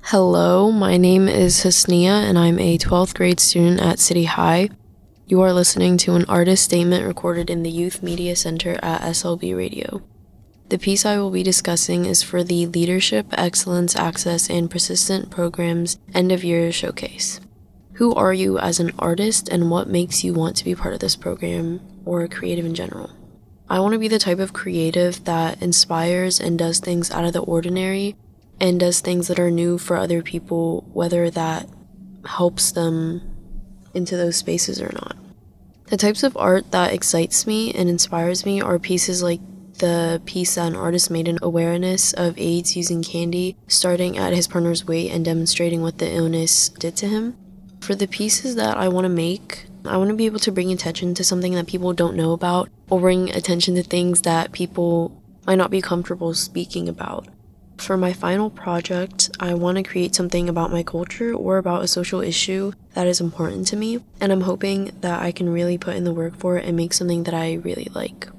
Hello, my name is Hasnia and I'm a 12th grade student at City High. You are listening to an artist statement recorded in the Youth Media Center at SLB Radio. The piece I will be discussing is for the Leadership, Excellence, Access, and Persistent Programs End of Year Showcase. Who are you as an artist and what makes you want to be part of this program or creative in general? I want to be the type of creative that inspires and does things out of the ordinary and does things that are new for other people, whether that helps them into those spaces or not. The types of art that excites me and inspires me are pieces like the piece that an artist made in awareness of AIDS using candy, starting at his partner's weight and demonstrating what the illness did to him. For the pieces that I want to make, I want to be able to bring attention to something that people don't know about, or bring attention to things that people might not be comfortable speaking about. For my final project, I want to create something about my culture or about a social issue that is important to me, and I'm hoping that I can really put in the work for it and make something that I really like.